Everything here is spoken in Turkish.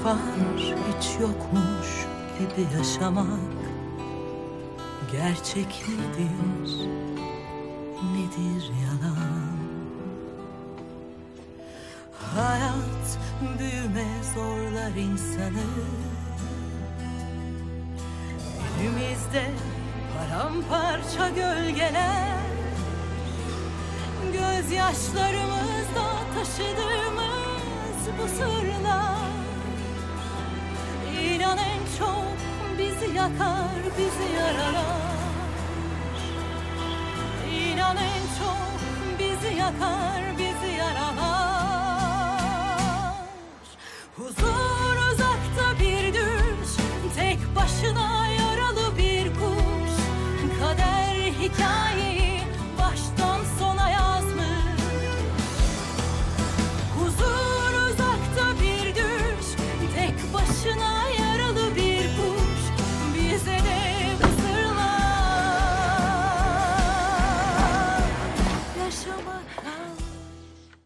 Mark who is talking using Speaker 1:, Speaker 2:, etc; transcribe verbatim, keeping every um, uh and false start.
Speaker 1: var hiç yokmuş gibi yaşamak gerçek nedir, nedir yalan? Hayat büyüme zorlar insanı, elimizde paramparça gölgeler, gözyaşlarımızda taşıdığımız bu sırlar. İnan en çok bizi yakar, bizi yaralar. İnan en çok bizi yakar, bizi yaralar. Huzur uzakta bir düş, tek başına yaralı bir kuş. Kader hikaye